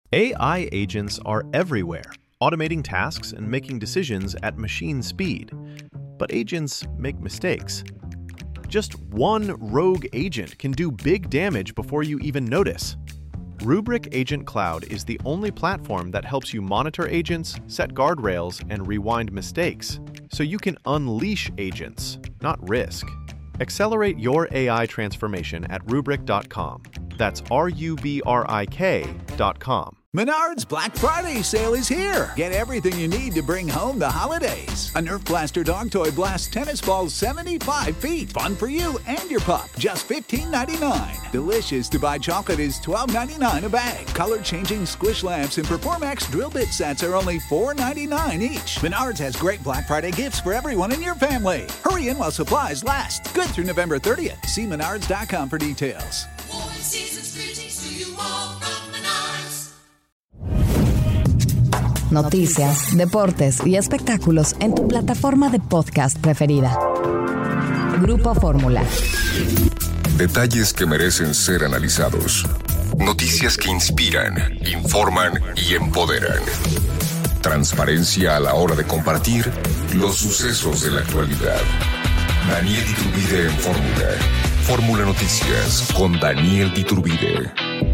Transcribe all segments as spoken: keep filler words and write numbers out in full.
A I agents are everywhere, automating tasks and making decisions at machine speed. But agents make mistakes. Just one rogue agent can do big damage before you even notice. Rubrik Agent Cloud is the only platform that helps you monitor agents, set guardrails, and rewind mistakes, so you can unleash agents, not risk. Accelerate your A I transformation at rubrik dot com. That's R U B R I K dot com. Menards Black Friday sale is here. Get everything you need to bring home the holidays. A Nerf Blaster dog toy blasts tennis balls seventy-five feet. Fun for you and your pup. Just fifteen ninety-nine. Delicious to buy chocolate is twelve ninety-nine a bag. Color-changing squish lamps and Performax drill bit sets are only four ninety-nine each. Menards has great Black Friday gifts for everyone in your family. Hurry in while supplies last. Good through November thirtieth. See menards dot com for details. Noticias, deportes y espectáculos en tu plataforma de podcast preferida. Grupo Fórmula. Detalles que merecen ser analizados. Noticias que inspiran, informan y empoderan. Transparencia a la hora de compartir los sucesos de la actualidad. Daniel Iturbide en Fórmula. Fórmula Noticias con Daniel Iturbide.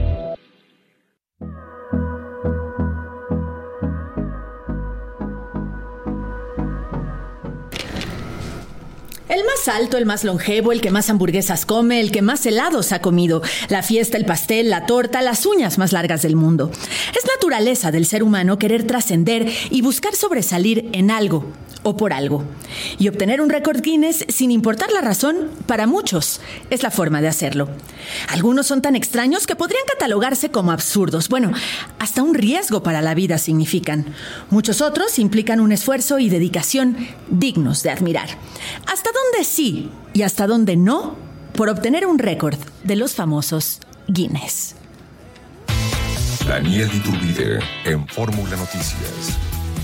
El más alto, el más longevo, el que más hamburguesas come, el que más helados ha comido, la fiesta, el pastel, la torta, las uñas más largas del mundo. Es naturaleza del ser humano querer trascender y buscar sobresalir en algo o por algo. Y obtener un récord Guinness, sin importar la razón, para muchos es la forma de hacerlo. Algunos son tan extraños que podrían catalogarse como absurdos. Bueno, hasta un riesgo para la vida significan. Muchos otros implican un esfuerzo y dedicación dignos de admirar. ¿Hasta dónde sí y hasta dónde no por obtener un récord de los famosos Guinness? Daniel Iturbide en Fórmula Noticias.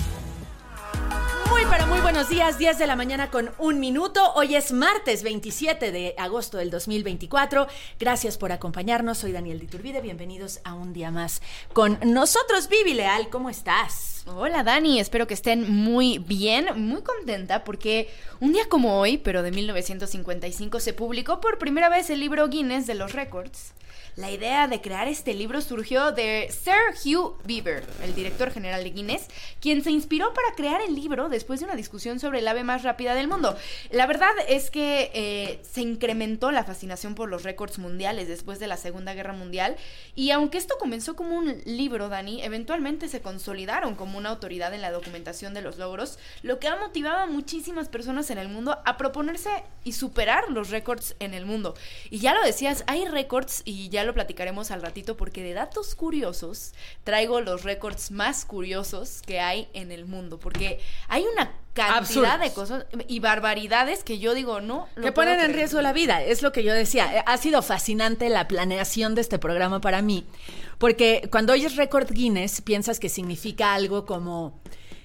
Muy, pero muy buenos días, diez de la mañana con un minuto. Hoy es martes veintisiete de agosto del dos mil veinticuatro. Gracias por acompañarnos. Soy Daniel Iturbide. Bienvenidos a un día más con nosotros. Vivi Leal, ¿cómo estás? Hola Dani, espero que estén muy bien, muy contenta porque un día como hoy, pero de mil novecientos cincuenta y cinco, se publicó por primera vez el libro Guinness de los récords. La idea de crear este libro surgió de Sir Hugh Beaver, el director general de Guinness, quien se inspiró para crear el libro después de una discusión sobre el ave más rápida del mundo. La verdad es que eh, se incrementó la fascinación por los récords mundiales después de la Segunda Guerra Mundial, y aunque esto comenzó como un libro, Dani, eventualmente se consolidaron como una autoridad en la documentación de los logros, lo que ha motivado a muchísimas personas en el mundo a proponerse y superar los récords en el mundo. Y ya lo decías, hay récords, y ya lo platicaremos al ratito, porque de datos curiosos traigo los récords más curiosos que hay en el mundo, porque hay una cantidad Absurdos. de cosas y barbaridades que yo digo, no lo que ponen puedo en creer. riesgo la vida, es lo que yo decía. Ha sido fascinante la planeación de este programa para mí, porque cuando oyes récord Guinness piensas que significa algo como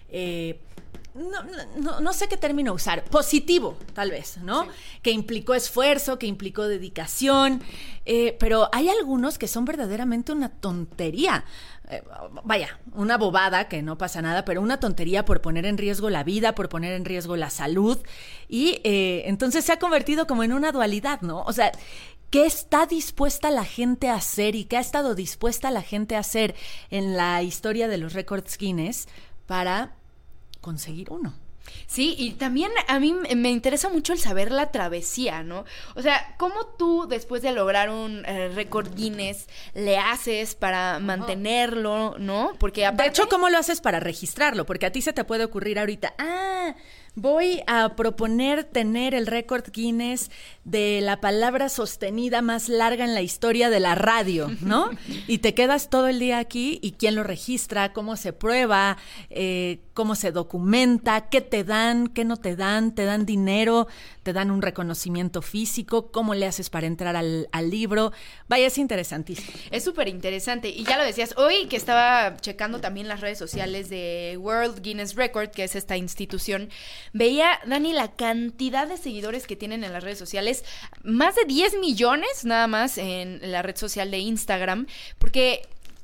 eh, No, no, no sé qué término usar, positivo tal vez, ¿no? Sí. Que implicó esfuerzo, que implicó dedicación, eh, pero hay algunos que son verdaderamente una tontería. Eh, vaya, una bobada que no pasa nada, pero una tontería por poner en riesgo la vida, por poner en riesgo la salud, y eh, entonces se ha convertido como en una dualidad, ¿no? O sea, ¿qué está dispuesta la gente a hacer y qué ha estado dispuesta la gente a hacer en la historia de los récords Guinness para conseguir uno? Sí, y también a mí me interesa mucho el saber la travesía, ¿no? O sea, ¿cómo tú, después de lograr un eh, récord Guinness, le haces para mantenerlo, ¿no? Porque aparte... De hecho, ¿cómo lo haces para registrarlo? Porque a ti se te puede ocurrir ahorita, ah, voy a proponer tener el récord Guinness de la palabra sostenida más larga en la historia de la radio, ¿no? Y te quedas todo el día aquí, y quién lo registra, cómo se prueba, eh, cómo se documenta, qué te dan, qué no te dan, te dan dinero, te dan un reconocimiento físico, cómo le haces para entrar al, al libro. Vaya, es interesantísimo. Es súper interesante, y ya lo decías, hoy que estaba checando también las redes sociales de World Guinness Record, que es esta institución, veía, Dani, la cantidad de seguidores que tienen en las redes sociales, más de diez millones nada más en la red social de Instagram, porque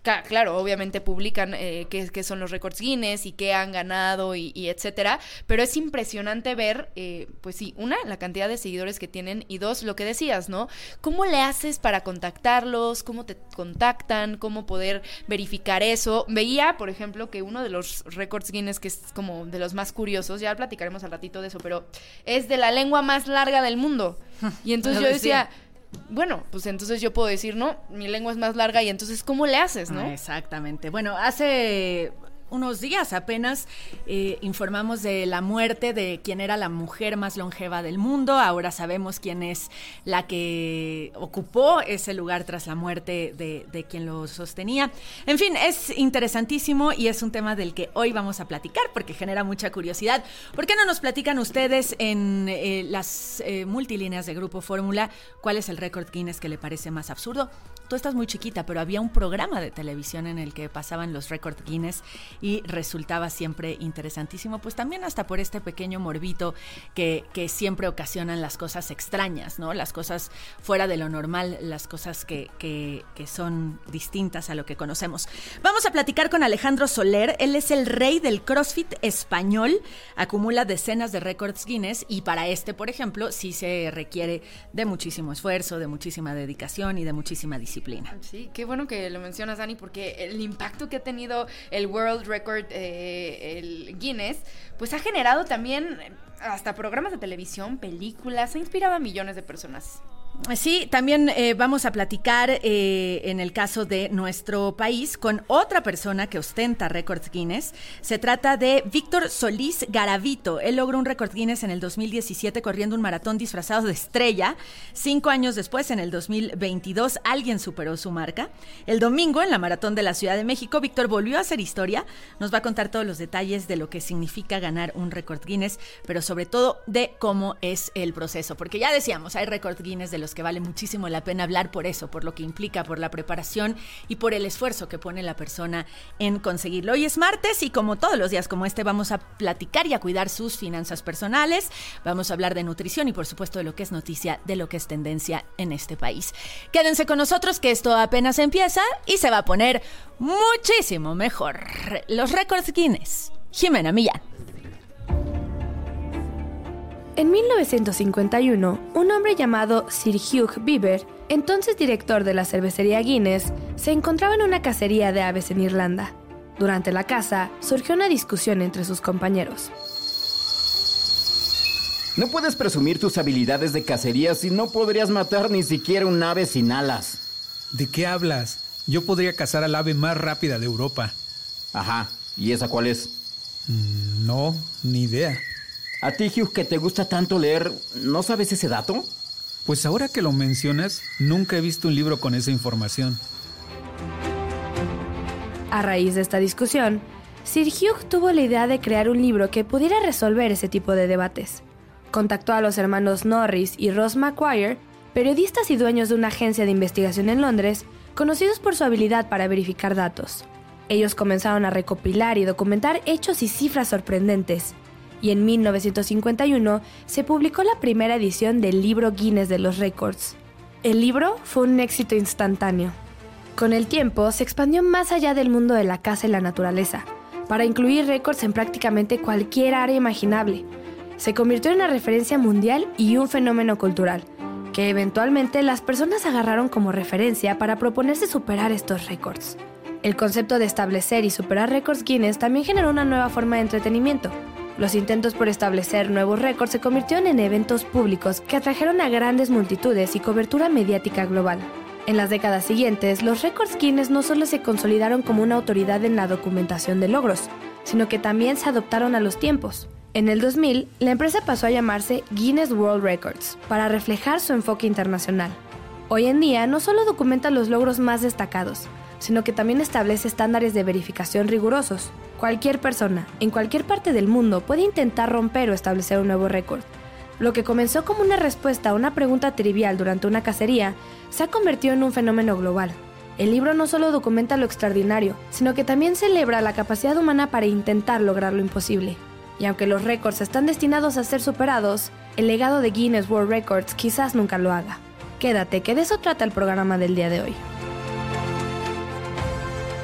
claro, obviamente publican eh, qué, qué son los récords Guinness y qué han ganado y, y etcétera, pero es impresionante ver, eh, pues sí, una, la cantidad de seguidores que tienen y dos, lo que decías, ¿no? ¿Cómo le haces para contactarlos? ¿Cómo te contactan? ¿Cómo poder verificar eso? Veía, por ejemplo, que uno de los récords Guinness, que es como de los más curiosos, ya platicaremos al ratito de eso, pero es de la lengua más larga del mundo. Y entonces yo decía... Bueno, pues entonces yo puedo decir, no, mi lengua es más larga y entonces, ¿cómo le haces, no? Exactamente. Bueno, hace unos días apenas eh, informamos de la muerte de quien era la mujer más longeva del mundo. Ahora sabemos quién es la que ocupó ese lugar tras la muerte de, de quien lo sostenía. En fin, es interesantísimo y es un tema del que hoy vamos a platicar porque genera mucha curiosidad. ¿Por qué no nos platican ustedes en eh, las eh, multilíneas de Grupo Fórmula cuál es el récord Guinness que le parece más absurdo? Tú estás muy chiquita, pero había un programa de televisión en el que pasaban los récord Guinness y resultaba siempre interesantísimo, pues también hasta por este pequeño morbito que, que siempre ocasionan las cosas extrañas, ¿no? Las cosas fuera de lo normal, las cosas que, que, que son distintas a lo que conocemos. Vamos a platicar con Alejandro Soler, él es el rey del CrossFit español, acumula decenas de récords Guinness y para este, por ejemplo, sí se requiere de muchísimo esfuerzo, de muchísima dedicación y de muchísima disciplina. Sí, qué bueno que lo mencionas, Dani, porque el impacto que ha tenido el World Record, eh, el Guinness, pues ha generado también hasta programas de televisión, películas, ha inspirado a millones de personas. Sí, también eh, vamos a platicar eh, en el caso de nuestro país con otra persona que ostenta récords Guinness. Se trata de Víctor Solís Garavito. Él logró un récord Guinness en el dos mil diecisiete corriendo un maratón disfrazado de estrella. Cinco años después, en el dos mil veintidós, alguien superó su marca. El domingo, en la maratón de la Ciudad de México, Víctor volvió a hacer historia. Nos va a contar todos los detalles de lo que significa ganar un récord Guinness, pero sobre todo de cómo es el proceso. Porque ya decíamos, hay récord Guinness de los que vale muchísimo la pena hablar por eso, por lo que implica, por la preparación y por el esfuerzo que pone la persona en conseguirlo. Hoy es martes y como todos los días como este vamos a platicar y a cuidar sus finanzas personales, vamos a hablar de nutrición y por supuesto de lo que es noticia, de lo que es tendencia en este país. Quédense con nosotros que esto apenas empieza y se va a poner muchísimo mejor. Los récords Guinness. Jimena Millán. En mil novecientos cincuenta y uno, un hombre llamado Sir Hugh Beaver, entonces director de la cervecería Guinness, se encontraba en una cacería de aves en Irlanda. Durante la caza, surgió una discusión entre sus compañeros. No puedes presumir tus habilidades de cacería si no podrías matar ni siquiera un ave sin alas. ¿De qué hablas? Yo podría cazar al ave más rápida de Europa. Ajá, ¿y esa cuál es? Mm, no, ni idea. A ti, Hugh, que te gusta tanto leer, ¿no sabes ese dato? Pues ahora que lo mencionas, nunca he visto un libro con esa información. A raíz de esta discusión, Sir Hugh tuvo la idea de crear un libro que pudiera resolver ese tipo de debates. Contactó a los hermanos Norris y Ross McGuire, periodistas y dueños de una agencia de investigación en Londres, conocidos por su habilidad para verificar datos. Ellos comenzaron a recopilar y documentar hechos y cifras sorprendentes, y en mil novecientos cincuenta y uno se publicó la primera edición del libro Guinness de los récords. El libro fue un éxito instantáneo. Con el tiempo se expandió más allá del mundo de la caza y la naturaleza, para incluir récords en prácticamente cualquier área imaginable. Se convirtió en una referencia mundial y un fenómeno cultural, que eventualmente las personas agarraron como referencia para proponerse superar estos récords. El concepto de establecer y superar récords Guinness también generó una nueva forma de entretenimiento. Los intentos por establecer nuevos récords se convirtieron en eventos públicos que atrajeron a grandes multitudes y cobertura mediática global. En las décadas siguientes, los récords Guinness no solo se consolidaron como una autoridad en la documentación de logros, sino que también se adoptaron a los tiempos. En el dos mil, la empresa pasó a llamarse Guinness World Records para reflejar su enfoque internacional. Hoy en día no solo documenta los logros más destacados, sino que también establece estándares de verificación rigurosos. Cualquier persona, en cualquier parte del mundo, puede intentar romper o establecer un nuevo récord. Lo que comenzó como una respuesta a una pregunta trivial durante una cacería, se ha convertido en un fenómeno global. El libro no solo documenta lo extraordinario, sino que también celebra la capacidad humana para intentar lograr lo imposible. Y aunque los récords están destinados a ser superados, el legado de Guinness World Records quizás nunca lo haga. Quédate, que de eso trata el programa del día de hoy.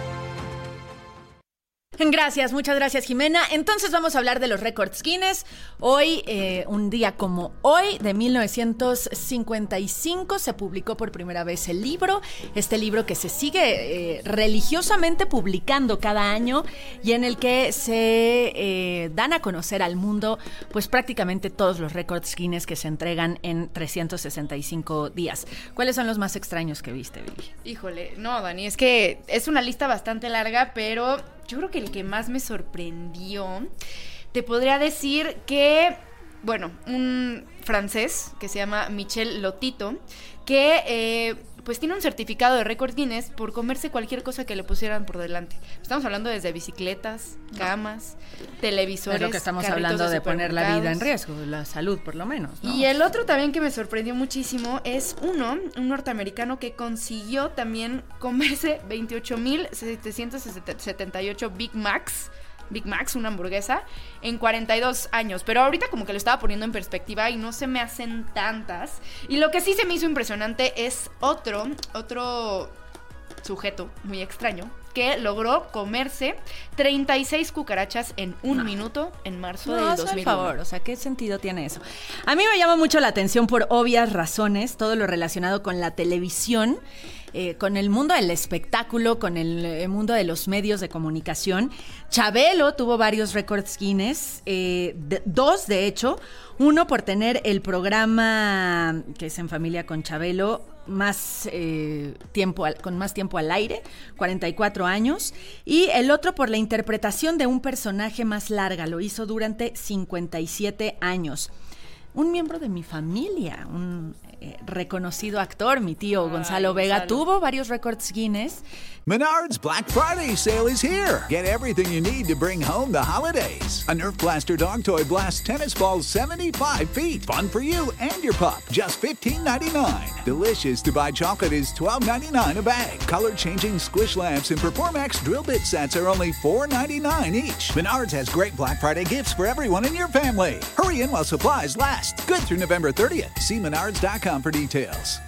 Gracias, muchas gracias, Jimena. Entonces vamos a hablar de los récords Guinness. Hoy, eh, un día como hoy, de mil novecientos cincuenta y cinco, se publicó por primera vez el libro. Este libro que se sigue eh, religiosamente publicando cada año y en el que se eh, dan a conocer al mundo pues prácticamente todos los récords Guinness que se entregan en trescientos sesenta y cinco días. ¿Cuáles son los más extraños que viste, Vivi? Híjole, no, Dani, es que es una lista bastante larga, pero yo creo que el que más me sorprendió, te podría decir que, bueno, un francés que se llama Michel Lotito, que eh, pues tiene un certificado de récord Guinness por comerse cualquier cosa que le pusieran por delante. Estamos hablando desde bicicletas, camas, televisores. Es lo que estamos hablando de, de poner la vida en riesgo, la salud por lo menos, ¿no? Y el otro también que me sorprendió muchísimo es uno, un norteamericano que consiguió también comerse veintiocho mil setecientos setenta y ocho Big Macs. Big Macs, una hamburguesa, en cuarenta y dos años. Pero ahorita como que lo estaba poniendo en perspectiva y no se me hacen tantas. Y lo que sí se me hizo impresionante es otro, otro sujeto muy extraño que logró comerse treinta y seis cucarachas en un no. minuto en marzo no, del dos mil uno. Por favor, o sea, ¿qué sentido tiene eso? A mí me llama mucho la atención por obvias razones todo lo relacionado con la televisión. Eh, con el mundo del espectáculo, con el, el mundo de los medios de comunicación. Chabelo tuvo varios récords Guinness, eh, de, dos de hecho, uno por tener el programa que es En Familia con Chabelo más eh, tiempo al, con más tiempo al aire, cuarenta y cuatro años, y el otro por la interpretación de un personaje más larga, lo hizo durante cincuenta y siete años. Un miembro de mi familia, un eh, reconocido actor, mi tío Ay, Gonzalo Vega, Gonzalo. tuvo varios récords Guinness. Menards Black Friday sale is here. Get everything you need to bring home the holidays. A Nerf Blaster dog toy blasts tennis balls seventy-five feet. Fun for you and your pup. Just fifteen ninety-nine. Delicious to buy chocolate is twelve ninety-nine a bag. Color-changing squish lamps and Performax drill bit sets are only four ninety-nine each. Menards has great Black Friday gifts for everyone in your family. Hurry in while supplies last. Good through November thirtieth. See menards dot com for details.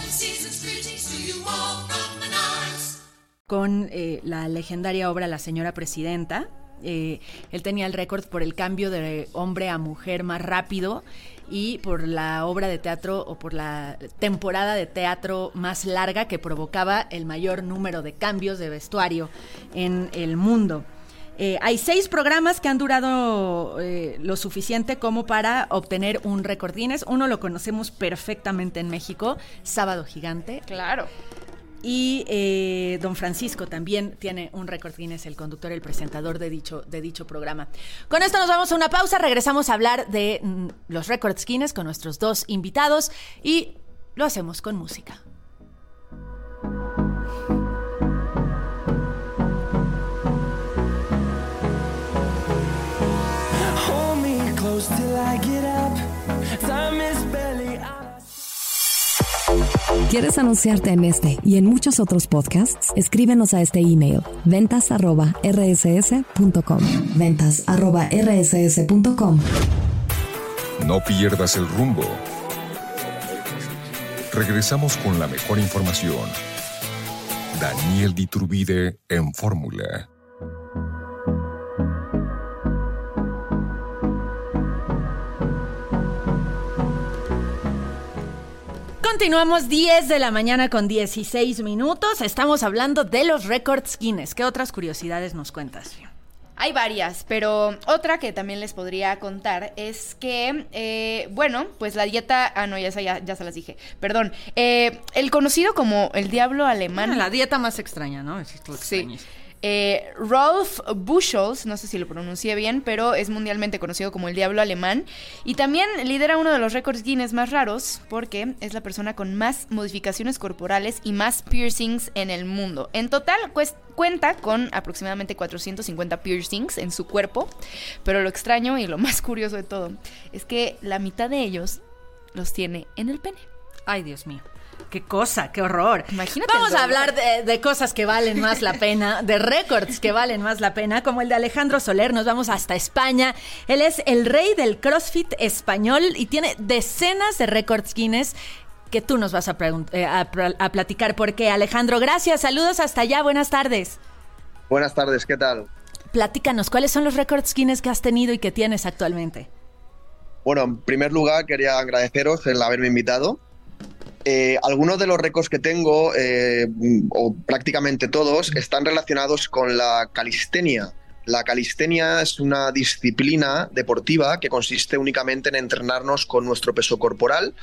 Con eh, la legendaria obra La Señora Presidenta. Eh, él tenía el récord por el cambio de hombre a mujer más rápido y por la obra de teatro o por la temporada de teatro más larga que provocaba el mayor número de cambios de vestuario en el mundo. Eh, hay seis programas que han durado eh, lo suficiente como para obtener un récord Guinness. Uno lo conocemos perfectamente en México, Sábado Gigante. Claro. Y eh, don Francisco también tiene un récord Guinness, el conductor y el presentador de dicho, de dicho programa. Con esto nos vamos a una pausa, regresamos a hablar de mm, los récords Guinness con nuestros dos invitados y lo hacemos con música. Hold me close till I get up. Time is barely on. ¿Quieres anunciarte en este y en muchos otros podcasts? Escríbenos a este email, ventas arroba r s s punto com. ventas arroba r s s punto com. No pierdas el rumbo. Regresamos con la mejor información. Daniel Diturbide en Fórmula. Continuamos diez de la mañana con dieciséis minutos. Estamos hablando de los récords Guinness. ¿Qué otras curiosidades nos cuentas? Hay varias, pero otra que también les podría contar es que, eh, bueno, pues la dieta... Ah, no, ya, ya, ya se las dije. Perdón. Eh, el conocido como el diablo alemán... Bueno, la dieta más extraña, ¿no? Es sí. Eh, Rolf Buchholz, no sé si lo pronuncié bien, pero es mundialmente conocido como el diablo alemán y también lidera uno de los récords Guinness más raros porque es la persona con más modificaciones corporales y más piercings en el mundo. En total cuesta cuenta con aproximadamente cuatrocientos cincuenta piercings en su cuerpo, pero lo extraño y lo más curioso de todo es que la mitad de ellos los tiene en el pene. Ay, Dios mío. Qué cosa, qué horror. Imagínate. Vamos a hablar de, de cosas que valen más la pena, de récords que valen más la pena, como el de Alejandro Soler. Nos vamos hasta España. Él es el rey del CrossFit español y tiene decenas de récords Guinness que tú nos vas a, pregunt- eh, a, a platicar. ¿Por qué, Alejandro? Gracias, saludos hasta allá, buenas tardes. Buenas tardes, ¿qué tal? platícanos, ¿cuáles son los récords Guinness que has tenido y que tienes actualmente? Bueno, en primer lugar quería agradeceros el haberme invitado. Eh, algunos de los récords que tengo, eh, o prácticamente todos, están relacionados con la calistenia. La calistenia es una disciplina deportiva que consiste únicamente en entrenarnos con nuestro peso corporal.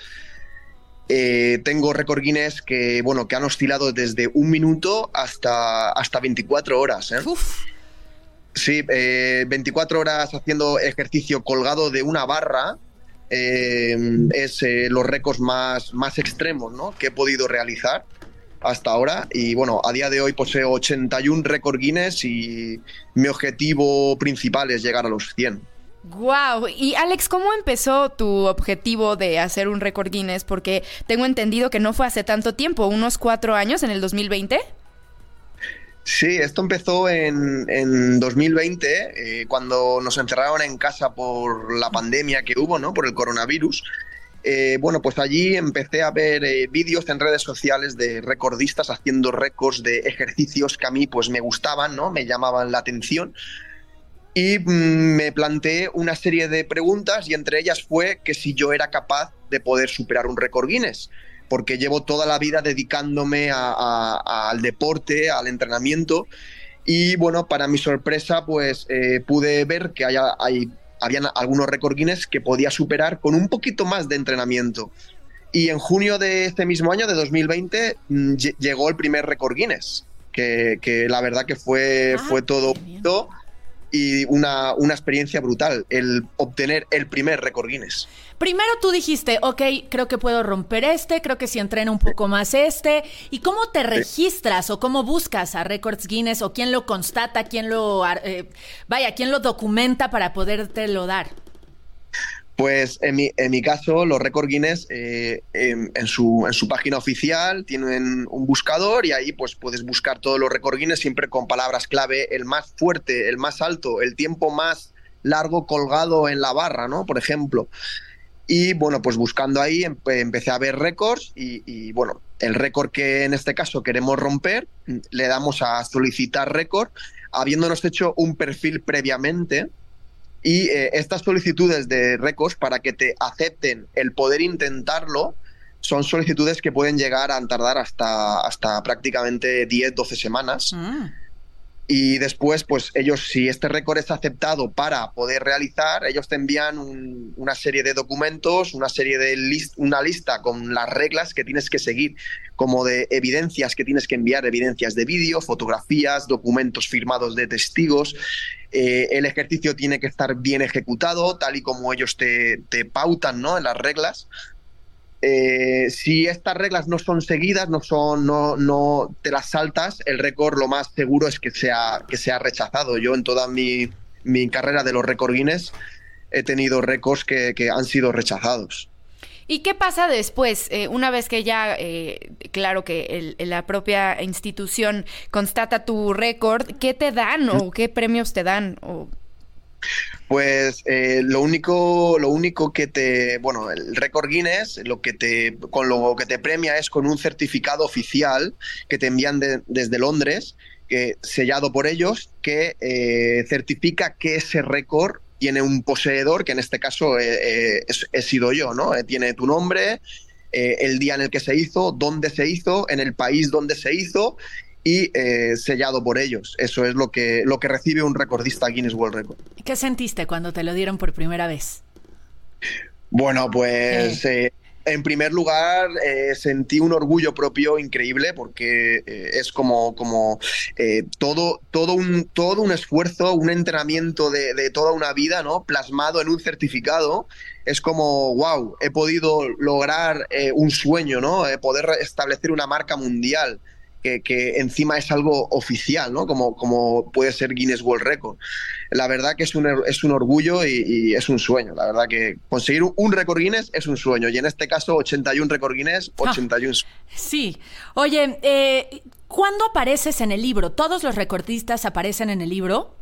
Eh, tengo récord Guinness que, bueno, que han oscilado desde un minuto hasta, hasta veinticuatro horas. ¿eh? Uf. Sí, eh, veinticuatro horas haciendo ejercicio colgado de una barra. Eh, es eh, los récords más, más extremos, ¿no?, que he podido realizar hasta ahora. Y bueno, a día de hoy poseo ochenta y uno récord Guinness y mi objetivo principal es llegar a los cien. Wow. Y Alex, ¿cómo empezó tu objetivo de hacer un récord Guinness? Porque tengo entendido que no fue hace tanto tiempo, unos cuatro años, en el dos mil veinte. Sí, esto empezó en, en dos mil veinte, eh, cuando nos encerraron en casa por la pandemia que hubo, ¿no?, por el coronavirus. Eh, bueno, pues allí empecé a ver eh, vídeos en redes sociales de recordistas haciendo récords de ejercicios que a mí pues me gustaban, ¿no?, me llamaban la atención. Y mmm, me planteé una serie de preguntas y entre ellas fue que si yo era capaz de poder superar un récord Guinness, porque llevo toda la vida dedicándome a, a, al deporte, al entrenamiento, y bueno, para mi sorpresa, pues eh, pude ver que haya, hay, habían algunos récord Guinness que podía superar con un poquito más de entrenamiento. Y en junio de este mismo año, de dos mil veinte, mmm, llegó el primer récord Guinness, que, que la verdad que fue, ah, fue todo y una, una experiencia brutal, el obtener el primer récord Guinness. Primero tú dijiste, ok, creo que puedo romper este, creo que si entreno un poco más este. ¿Y cómo te registras o cómo buscas a récords Guinness o quién lo constata, quién lo, eh, vaya, quién lo documenta para podértelo dar? Pues en mi, en mi caso, los récord Guinness eh, en, en, su, en su página oficial tienen un buscador y ahí pues puedes buscar todos los récord Guinness siempre con palabras clave, el más fuerte, el más alto, el tiempo más largo colgado en la barra, ¿no?, por ejemplo. Y bueno, pues buscando ahí empe- empecé a ver récords y, y bueno, el récord que en este caso queremos romper, le damos a solicitar récord, habiéndonos hecho un perfil previamente. Y eh, estas solicitudes de récords, para que te acepten el poder intentarlo, son solicitudes que pueden llegar a tardar hasta, hasta prácticamente diez, doce semanas. Mm. Y después, pues ellos, si este récord es aceptado para poder realizar, ellos te envían un, una serie de documentos, una serie de list, una lista con las reglas que tienes que seguir, como de evidencias que tienes que enviar, evidencias de vídeo, fotografías, documentos firmados de testigos. Eh, el ejercicio tiene que estar bien ejecutado, tal y como ellos te, te pautan, ¿no?, en las reglas. Eh, si estas reglas no son seguidas, no son, no, no te las saltas, el récord lo más seguro es que sea, que sea rechazado. Yo en toda mi, mi carrera de los récord Guinness he tenido récords que, que han sido rechazados. ¿Y qué pasa después? Eh, una vez que ya, eh, claro que el, la propia institución constata tu récord, ¿qué te dan o qué premios te dan? O... Pues eh, lo único, lo único que te, bueno, el récord Guinness, lo que te, con lo que te premia es con un certificado oficial que te envían de, desde Londres, que, sellado por ellos, que eh, certifica que ese récord tiene un poseedor, que en este caso eh, eh, he, he sido yo, ¿no? Eh, tiene tu nombre, eh, el día en el que se hizo, dónde se hizo, en el país donde se hizo y eh, sellado por ellos. Eso es lo que, lo que recibe un recordista Guinness World Record. ¿Qué sentiste cuando te lo dieron por primera vez? Bueno, pues... Eh. Eh, En primer lugar, eh, sentí un orgullo propio increíble porque eh, es como, como eh, todo, todo, un, todo un esfuerzo, un entrenamiento de, de toda una vida, ¿no?, plasmado en un certificado. Es como, wow, he podido lograr eh, un sueño, ¿no?, eh, poder establecer una marca mundial. Que, que encima es algo oficial, ¿no?, como, como puede ser Guinness World Record. La verdad que es un, es un orgullo y, y es un sueño. La verdad que conseguir un récord Guinness es un sueño. Y en este caso, ochenta y uno récord Guinness, ochenta y uno. Ah, sí. Oye, eh, ¿cuándo apareces en el libro? ¿Todos los recordistas aparecen en el libro?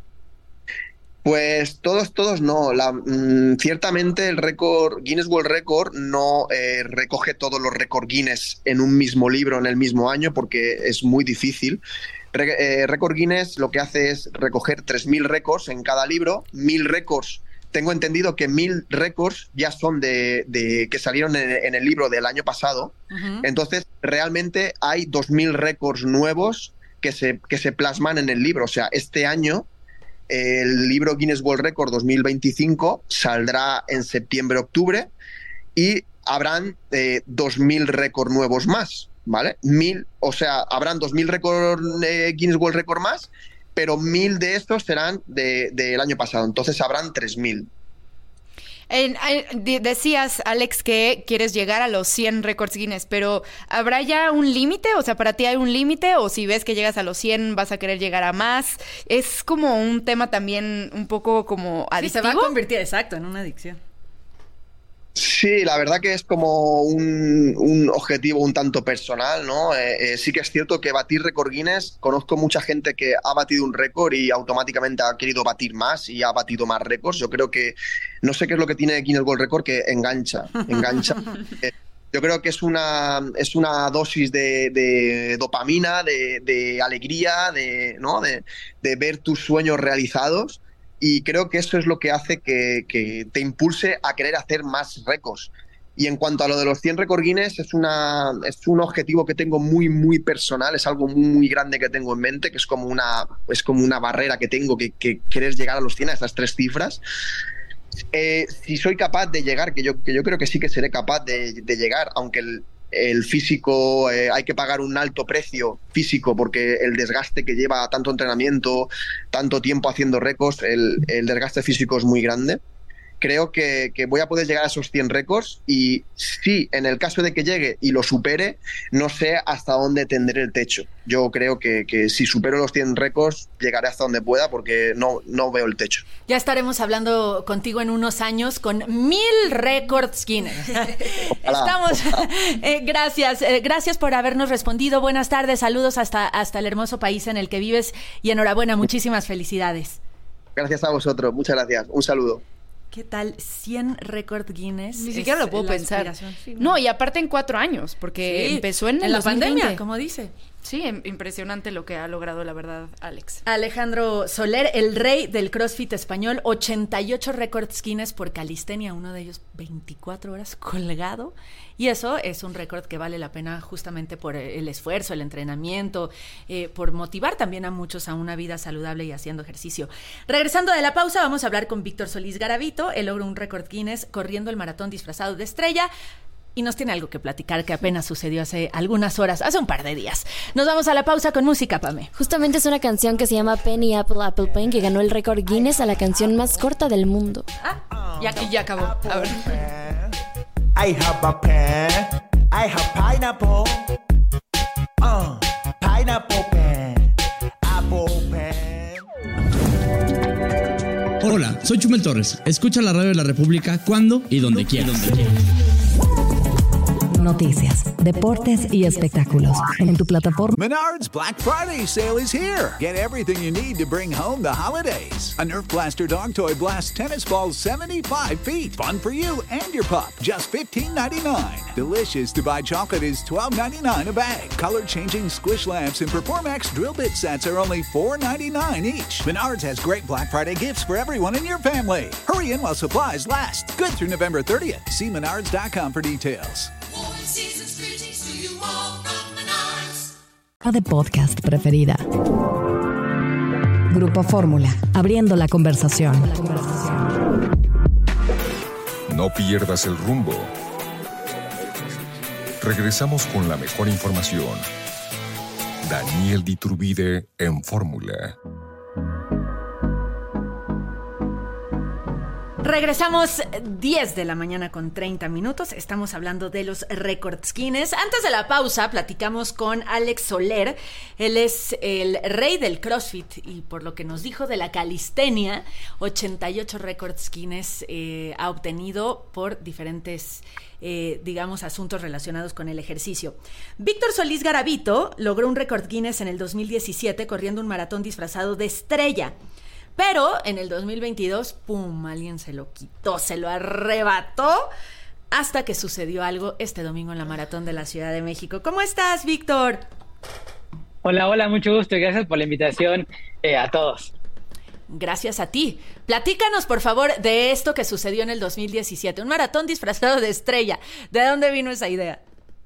Pues todos, todos no. La, mmm, ciertamente el récord Guinness World Record no eh, recoge todos los récord Guinness en un mismo libro, en el mismo año, porque es muy difícil. Re- eh, Record Guinness lo que hace es recoger tres mil récords en cada libro, mil récords. Tengo entendido que mil récords ya son de, de que salieron en, en el libro del año pasado. Uh-huh. Entonces, realmente hay dos mil récords nuevos que se, que se plasman en el libro. O sea, este año el libro Guinness World Record dos mil veinticinco saldrá en septiembre-octubre y habrán eh, dos mil récords nuevos más, ¿vale? Mil, o sea, habrán dos mil récords eh, Guinness World Record más, pero mil de estos serán del de, de año pasado, entonces habrán tres mil. Eh, eh, decías, Alex, que quieres llegar a los cien récords Guinness, pero ¿habrá ya un límite? O sea, ¿para ti hay un límite? ¿O si ves que llegas a los cien vas a querer llegar a más? Es como un tema también un poco como adictivo. Sí, se va a convertir, exacto, en una adicción. Sí, la verdad que es como un, un objetivo un tanto personal, ¿no? Eh, eh, sí que es cierto que batir récord Guinness, conozco mucha gente que ha batido un récord y automáticamente ha querido batir más y ha batido más récords. Yo creo que, no sé qué es lo que tiene Guinness World Record, que engancha, engancha. eh, yo creo que es una, es una dosis de, de dopamina, de, de alegría, de, ¿no? de, de ver tus sueños realizados. Y creo que eso es lo que hace que, que te impulse a querer hacer más récords. Y en cuanto a lo de los cien récord Guinness, es, una, es un objetivo que tengo muy, muy personal, es algo muy, muy grande que tengo en mente, que es como una, es como una barrera que tengo, que, que quieres llegar a los cien, a esas tres cifras. Eh, si soy capaz de llegar, que yo, que yo creo que sí que seré capaz de, de llegar, aunque el, el físico, eh, hay que pagar un alto precio físico porque el desgaste que lleva tanto entrenamiento, tanto tiempo haciendo récords, el, el desgaste físico es muy grande. Creo que, que voy a poder llegar a esos cien récords y sí, en el caso de que llegue y lo supere, no sé hasta dónde tendré el techo. Yo creo que, que si supero los cien récords, llegaré hasta donde pueda porque no, no veo el techo. Ya estaremos hablando contigo en unos años con mil récords Guinness. Estamos. Eh, gracias, eh, gracias por habernos respondido. Buenas tardes, saludos hasta, hasta el hermoso país en el que vives y enhorabuena, muchísimas felicidades. Gracias a vosotros, muchas gracias. Un saludo. ¿Qué tal? cien récord Guinness. Ni siquiera lo puedo pensar. Sí, no. no, y aparte en cuatro años, porque sí, empezó en, en la dos mil veinte. Pandemia, como dice. Sí, impresionante lo que ha logrado, la verdad, Alex. Alejandro Soler, el rey del CrossFit español, ochenta y ocho récords Guinness por calistenia, uno de ellos veinticuatro horas colgado. Y eso es un récord que vale la pena justamente por el esfuerzo, el entrenamiento, eh, por motivar también a muchos a una vida saludable y haciendo ejercicio. Regresando de la pausa, vamos a hablar con Víctor Solís Garavito. Él logró un récord Guinness corriendo el maratón disfrazado de estrella. Y nos tiene algo que platicar que apenas sucedió hace algunas horas, hace un par de días. Nos vamos a la pausa con música, Pame. Justamente es una canción que se llama Penny Apple Apple Pain, que ganó el récord Guinness a la canción más corta del mundo. Ah, ya, y ya acabó. A ver. I have a pen, I have pineapple, uh, pineapple pen, apple pen. Hola, soy Chumel Torres. Escucha la radio de la República cuando y donde quieras. Noticias, deportes y espectáculos en tu plataforma. Menards Black Friday sale is here. Get everything you need to bring home the holidays. A Nerf Blaster dog toy blasts tennis balls seventy-five feet. Fun for you and your pup. Just fifteen ninety-nine. Delicious to buy chocolate is twelve ninety-nine a bag. Color changing squish lamps and Performax drill bit sets are only four ninety-nine each. Menards has great Black Friday gifts for everyone in your family. Hurry in while supplies last. Good through November thirtieth. See menards dot com for details. De podcast preferida. Grupo Fórmula, abriendo la conversación. No pierdas el rumbo. Regresamos con la mejor información. Daniel Diturbide en Fórmula. Regresamos diez de la mañana con treinta minutos. Estamos hablando de los récords Guinness. Antes de la pausa, platicamos con Alex Soler. Él es el rey del CrossFit y por lo que nos dijo de la calistenia, ochenta y ocho récords Guinness eh, ha obtenido por diferentes, eh, digamos, asuntos relacionados con el ejercicio. Víctor Solís Garavito logró un récord Guinness en el dos mil diecisiete corriendo un maratón disfrazado de estrella. Pero en el dos mil veintidós, ¡pum!, alguien se lo quitó, se lo arrebató, hasta que sucedió algo este domingo en la Maratón de la Ciudad de México. ¿Cómo estás, Víctor? Hola, hola, mucho gusto y gracias por la invitación eh, a todos. Gracias a ti. Platícanos, por favor, de esto que sucedió en el dos mil diecisiete. Un maratón disfrazado de estrella. ¿De dónde vino esa idea?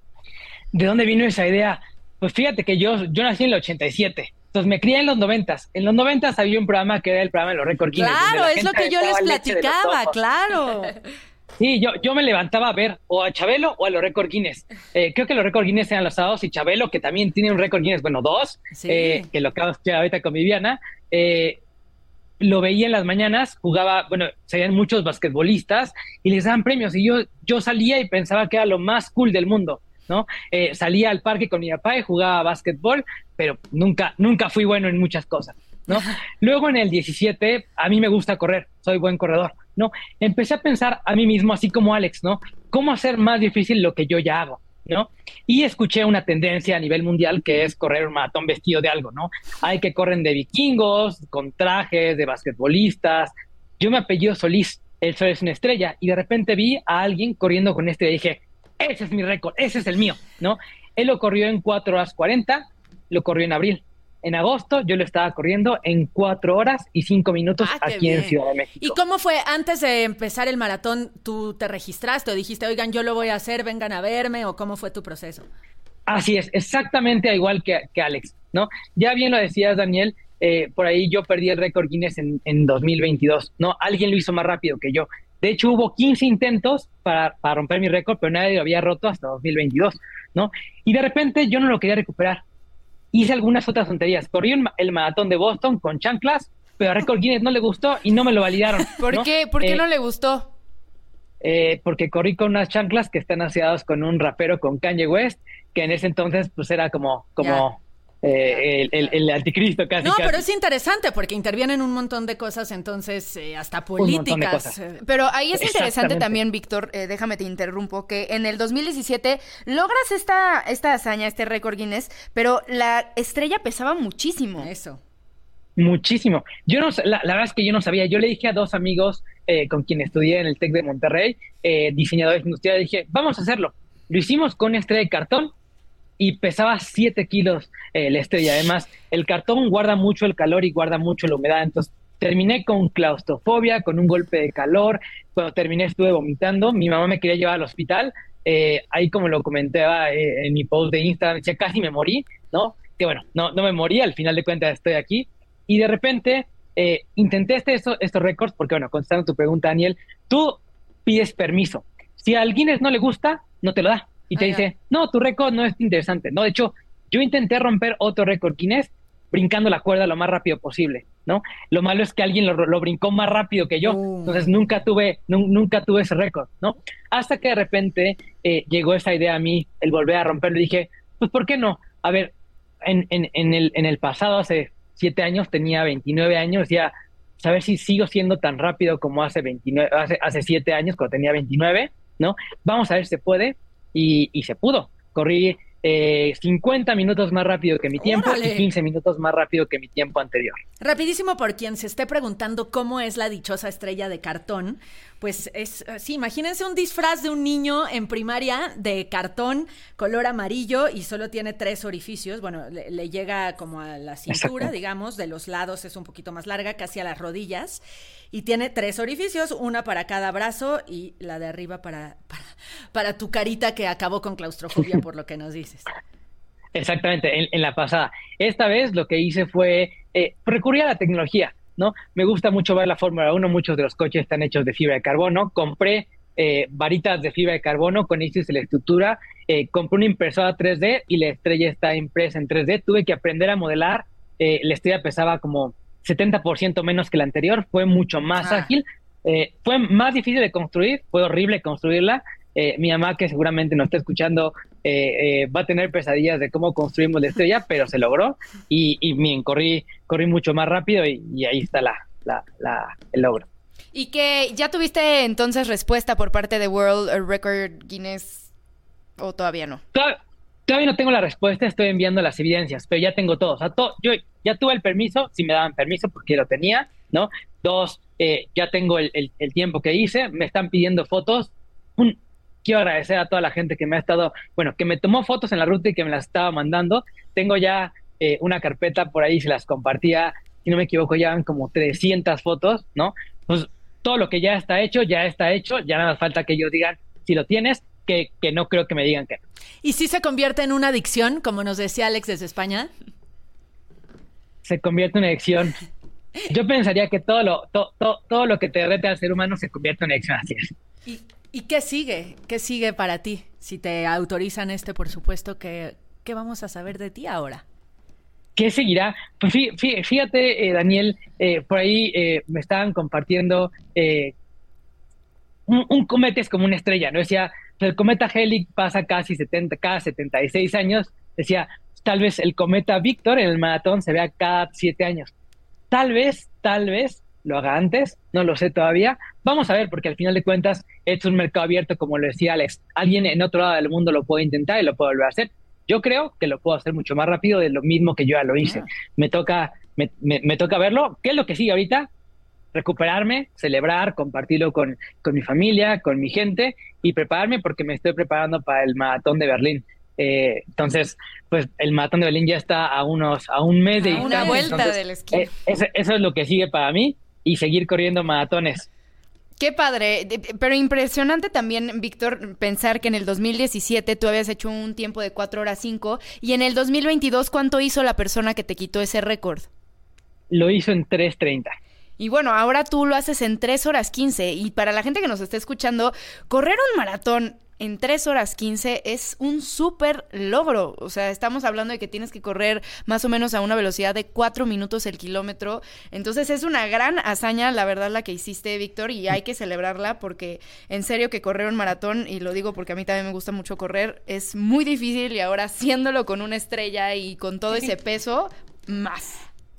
¿De dónde vino esa idea? Pues fíjate que yo, yo nací en el ochenta y siete. Entonces me crié en los noventas. En los noventas había un programa que era el programa de los Record Guinness. Claro, es lo que yo les platicaba, claro. Sí, yo, yo me levantaba a ver o a Chabelo o a los Record Guinness. Eh, creo que los Record Guinness eran los sábados y Chabelo, que también tiene un Record Guinness, bueno, dos, sí. eh, que lo acabo de escuchar ahorita con Viviana, eh, lo veía en las mañanas, jugaba, bueno, salían muchos basquetbolistas y les daban premios y yo, yo salía y pensaba que era lo más cool del mundo, ¿no? Eh, salía al parque con mi papá y jugaba básquetbol, pero nunca, nunca fui bueno en muchas cosas, ¿no? Luego en el diecisiete, a mí me gusta correr, soy buen corredor, ¿no? Empecé a pensar a mí mismo, así como Alex, ¿no? ¿Cómo hacer más difícil lo que yo ya hago, ¿no? Y escuché una tendencia a nivel mundial que es correr un maratón vestido de algo, ¿no? Hay que corren de vikingos, con trajes, de basquetbolistas. Yo me apellido Solís, el sol es una estrella, y de repente vi a alguien corriendo con este y dije, ese es mi récord, ese es el mío, ¿no? Él lo corrió en cuatro horas cuarenta, lo corrió en abril. En agosto yo lo estaba corriendo en cuatro horas y cinco minutos ah, aquí bien. En Ciudad de México. ¿Y cómo fue? Antes de empezar el maratón, ¿tú te registraste o dijiste, oigan, yo lo voy a hacer, vengan a verme? ¿O cómo fue tu proceso? Así es, exactamente igual que, que Alex, ¿no? Ya bien lo decías, Daniel, eh, por ahí yo perdí el récord Guinness en, en dos mil veintidós, ¿no? Alguien lo hizo más rápido que yo. De hecho, hubo quince intentos para, para romper mi récord, pero nadie lo había roto hasta dos mil veintidós, ¿no? Y de repente yo no lo quería recuperar. Hice algunas otras tonterías. Corrí un, el maratón de Boston con chanclas, pero a Record Guinness no le gustó y no me lo validaron. ¿Por ¿no? qué? ¿Por qué eh, no le gustó? Eh, porque corrí con unas chanclas que están asociadas con un rapero, con Kanye West, que en ese entonces pues era como... como Eh, el, el, el anticristo casi. No, casi. pero es interesante porque intervienen un montón de cosas, entonces eh, hasta políticas. Pero ahí es interesante también, Víctor, eh, déjame te interrumpo, que en el dos mil diecisiete logras esta, esta hazaña, este récord Guinness, pero la estrella pesaba muchísimo. Eso. Muchísimo. Yo no, la, la verdad es que yo no sabía. Yo le dije a dos amigos eh, con quien estudié en el TEC de Monterrey, eh, diseñadores industriales, dije, vamos a hacerlo. Lo hicimos con una estrella de cartón y pesaba siete kilos eh, la estrella. Además, el cartón guarda mucho el calor y guarda mucho la humedad. Entonces, terminé con claustrofobia, con un golpe de calor. Cuando terminé estuve vomitando. Mi mamá me quería llevar al hospital. Eh, ahí, como lo comentaba eh, en mi post de Instagram, decía, casi me morí, ¿no? Que bueno, no, no me morí. Al final de cuentas estoy aquí. Y de repente eh, intenté este, estos, estos récords porque, bueno, contestando tu pregunta, Daniel, tú pides permiso. Si a alguien no le gusta, no te lo da. Y te ah, dice, no, tu récord no es interesante. No, de hecho, yo intenté romper otro récord Guinness brincando la cuerda lo más rápido posible, ¿no? Lo malo es que alguien lo, lo brincó más rápido que yo. Uh. Entonces nunca tuve nu- nunca tuve ese récord, ¿no? Hasta que de repente eh, llegó esa idea a mí, el volver a romperlo. Y dije, pues, ¿por qué no? A ver, en, en, en, el, en el pasado, hace siete años, tenía veintinueve años, ya saber si sigo siendo tan rápido como hace veintinueve, hace, hace siete años, cuando tenía veintinueve, ¿no? Vamos a ver si se puede. Y, y se pudo. Corrí eh, cincuenta minutos más rápido que mi tiempo. ¡Órale! Y quince minutos más rápido que mi tiempo anterior. Rapidísimo, por quien se esté preguntando cómo es la dichosa estrella de cartón, pues es, sí, imagínense un disfraz de un niño en primaria de cartón, color amarillo, y solo tiene tres orificios. Bueno, le, le llega como a la cintura, digamos, de los lados es un poquito más larga, casi a las rodillas, y tiene tres orificios, una para cada brazo y la de arriba para, para, para tu carita que acabó con claustrofobia, por lo que nos dices. Exactamente, en, en la pasada. Esta vez lo que hice fue eh, recurrir a la tecnología, ¿no? Me gusta mucho ver la Fórmula uno, muchos de los coches están hechos de fibra de carbono. Compré eh, varitas de fibra de carbono, con eso hice la estructura. Eh, compré una impresora tres D y la estrella está impresa en tres D. Tuve que aprender a modelar. Eh, la estrella pesaba como setenta por ciento menos que la anterior. Fue mucho más ah. ágil. Eh, fue más difícil de construir. Fue horrible construirla. Eh, mi mamá, que seguramente nos está escuchando, eh, eh, va a tener pesadillas de cómo construimos la estrella, pero se logró y, y bien, corrí, corrí mucho más rápido y, y ahí está la, la, la, el logro. ¿Y que ya tuviste entonces respuesta por parte de World Record Guinness o todavía no? Todavía, todavía no tengo la respuesta, estoy enviando las evidencias, pero ya tengo todo. O sea, to, yo ya tuve el permiso, si me daban permiso porque lo tenía, ¿no? Dos, eh, ya tengo el, el, el tiempo que hice, me están pidiendo fotos. Un, Quiero agradecer a toda la gente que me ha estado, bueno, que me tomó fotos en la ruta y que me las estaba mandando. Tengo ya eh, una carpeta por ahí, se las compartía, si no me equivoco, ya van como trescientas fotos, ¿no? Pues todo lo que ya está hecho, ya está hecho, ya nada más falta que ellos digan si lo tienes, que, que no creo que me digan que no. ¿Y si se convierte en una adicción, como nos decía Alex desde España? Se convierte en una adicción. Yo pensaría que todo lo, to, to, todo lo que te rete al ser humano se convierte en una adicción, así es. ¿Y, ¿Y qué sigue? ¿Qué sigue para ti? Si te autorizan este, por supuesto, ¿qué, qué vamos a saber de ti ahora? ¿Qué seguirá? Pues fí, fí, fíjate, eh, Daniel, eh, por ahí eh, me estaban compartiendo, eh, un, un cometa es como una estrella, ¿no? Decía, el cometa Halley pasa casi setenta, cada setenta y seis años, decía, tal vez el cometa Víctor en el maratón se vea cada siete años. Tal vez, tal vez lo haga antes, no lo sé todavía. Vamos a ver, porque al final de cuentas es un mercado abierto, como lo decía Alex. Alguien en otro lado del mundo lo puede intentar y lo puede volver a hacer. Yo creo que lo puedo hacer mucho más rápido de lo mismo que yo ya lo hice. Yeah. Me toca, me, me, me toca verlo. ¿Qué es lo que sigue ahorita? Recuperarme, celebrar, compartirlo con, con mi familia, con mi gente y prepararme porque me estoy preparando para el maratón de Berlín. Eh, entonces, pues el maratón de Berlín ya está a unos a un mes de a una vuelta entonces, del esquí. Eh, eso, eso es lo que sigue para mí y seguir corriendo maratones. Qué padre, pero impresionante también, Víctor, pensar que en el dos mil diecisiete tú habías hecho un tiempo de cuatro horas cinco y en el dos mil veintidós, ¿cuánto hizo la persona que te quitó ese récord? Lo hizo en tres treinta. Y bueno, ahora tú lo haces en tres horas quince y para la gente que nos está escuchando, correr un maratón en tres horas quince es un súper logro. O sea, estamos hablando de que tienes que correr más o menos a una velocidad de cuatro minutos el kilómetro. Entonces es una gran hazaña, la verdad, la que hiciste, Víctor, y hay que celebrarla porque en serio que correr un maratón, y lo digo porque a mí también me gusta mucho correr, es muy difícil y ahora haciéndolo con una estrella y con todo ese peso, más.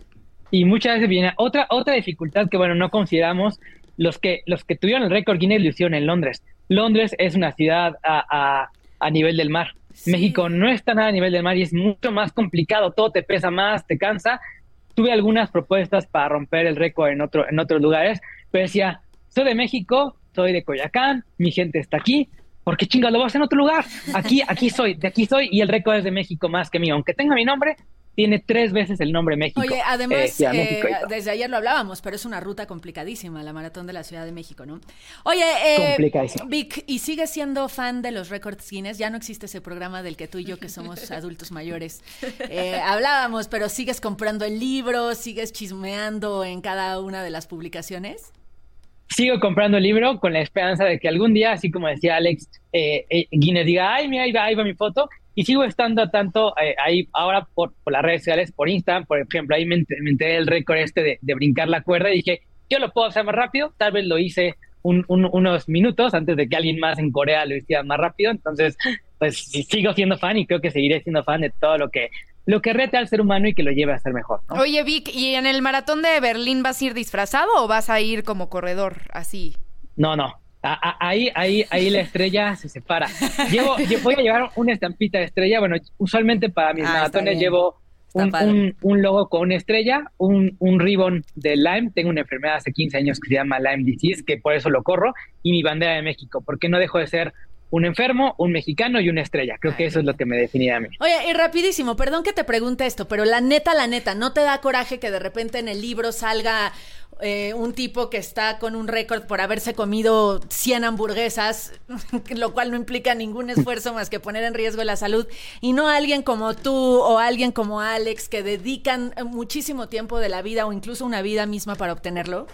Y muchas veces viene otra, otra dificultad que, bueno, no consideramos. Los que, los que tuvieron el récord Guinness lo hicieron en Londres. Londres es una ciudad a, a, a nivel del mar. Sí. México no está nada a nivel del mar y es mucho más complicado. Todo te pesa más, te cansa. Tuve algunas propuestas para romper el récord en, otro, en otros lugares, pero decía, soy de México, soy de Coyoacán, mi gente está aquí. ¿Por qué chingados lo voy a hacer en otro lugar? Aquí, aquí soy, de aquí soy y el récord es de México más que mío. Aunque tenga mi nombre, tiene tres veces el nombre México. Oye, además, eh, eh, México desde ayer lo hablábamos, pero es una ruta complicadísima, la maratón de la Ciudad de México, ¿no? Oye, eh, Vic, ¿y sigues siendo fan de los récords Guinness? Ya no existe ese programa del que tú y yo, que somos adultos mayores, eh, hablábamos, pero ¿sigues comprando el libro? ¿Sigues chismeando en cada una de las publicaciones? Sigo comprando el libro con la esperanza de que algún día, así como decía Alex, eh, eh, Guinness diga, ay, mira, ahí va, ahí va mi foto. Y sigo estando a tanto eh, ahí ahora por, por las redes sociales, por Instagram, por ejemplo, ahí me enteré, me enteré del récord este de, de brincar la cuerda y dije, yo lo puedo hacer más rápido, tal vez lo hice un, un, unos minutos antes de que alguien más en Corea lo hiciera más rápido, entonces pues sigo siendo fan y creo que seguiré siendo fan de todo lo que lo que rete al ser humano y que lo lleve a ser mejor, ¿no? Oye, Vic, ¿y en el maratón de Berlín vas a ir disfrazado o vas a ir como corredor, así? No, no. A, a, ahí, ahí, ahí la estrella se separa. Llevo, yo voy a llevar una estampita de estrella. Bueno, usualmente para mis ah, maratones llevo un, un, un logo con una estrella, un, un ribbon de Lyme. Tengo una enfermedad hace quince años que se llama Lyme disease, que por eso lo corro, y mi bandera de México, porque no dejo de ser un enfermo, un mexicano y una estrella. Creo que eso es lo que me definía a mí. Oye, y rapidísimo, perdón que te pregunte esto, pero la neta, la neta, ¿no te da coraje que de repente en el libro salga eh, un tipo que está con un récord por haberse comido cien hamburguesas, lo cual no implica ningún esfuerzo más que poner en riesgo la salud, y no alguien como tú o alguien como Alex que dedican muchísimo tiempo de la vida o incluso una vida misma para obtenerlo?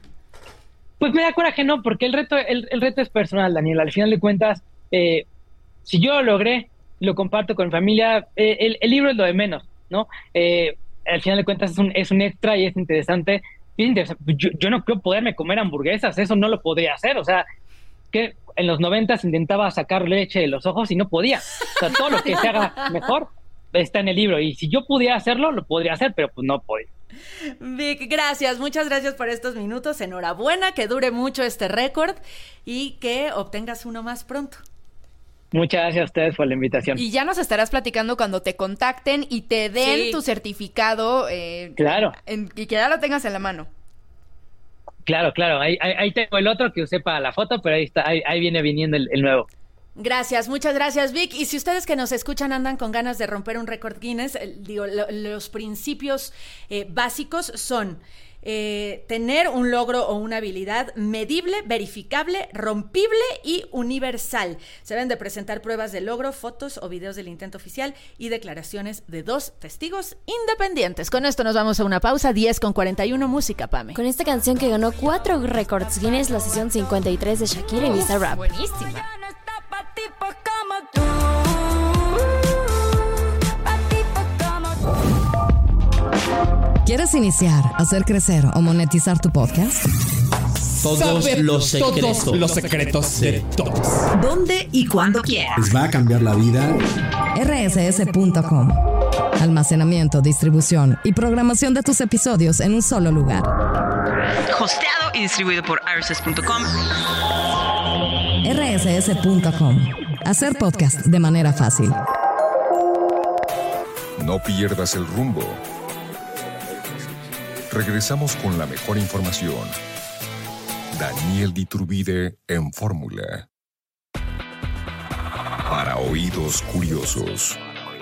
Pues me da coraje, no, porque el reto, el, el reto es personal, Daniel. Al final de cuentas, eh, si yo lo logré, lo comparto con mi familia, eh, el, el libro es lo de menos, ¿no? Eh, al final de cuentas es un, es un extra y es interesante. Es interesante. Yo, yo no creo poderme comer hamburguesas, eso no lo podría hacer, o sea, que en los noventas intentaba sacar leche de los ojos y no podía. O sea, todo lo que se haga mejor está en el libro, y si yo pudiera hacerlo, lo podría hacer, pero pues no podía. Vic, gracias, muchas gracias por estos minutos, enhorabuena, que dure mucho este récord y que obtengas uno más pronto. Muchas gracias a ustedes por la invitación. Y ya nos estarás platicando cuando te contacten y te den sí. tu certificado. Eh, claro. En, y que ya lo tengas en la mano. Claro, claro, ahí, ahí, ahí tengo el otro que usé para la foto, pero ahí está, ahí, ahí viene viniendo el, el nuevo. Gracias, muchas gracias, Vic. Y si ustedes que nos escuchan andan con ganas de romper un récord Guinness, eh, digo, lo, los principios eh, básicos son eh, tener un logro o una habilidad medible, verificable, rompible y universal. Se deben de presentar pruebas de logro, fotos o videos del intento oficial y declaraciones de dos testigos independientes. Con esto nos vamos a una pausa, diez con cuarenta y uno, música, Pame. Con esta canción que ganó cuatro récords Guinness, la sesión cincuenta y tres de Shakira y Bizarrap. Buenísima. ¿Quieres iniciar, hacer crecer o monetizar tu podcast? Todos Saber los secretos. todos los secretos de todos. ¿Dónde y cuándo quieras? Les va a cambiar la vida. R S S punto com. Almacenamiento, distribución y programación de tus episodios en un solo lugar. Hosteado y distribuido por R S S punto com. R S S punto com. Hacer podcast de manera fácil. No pierdas el rumbo. Regresamos con la mejor información. Daniel Diturbide en Fórmula. Para oídos curiosos.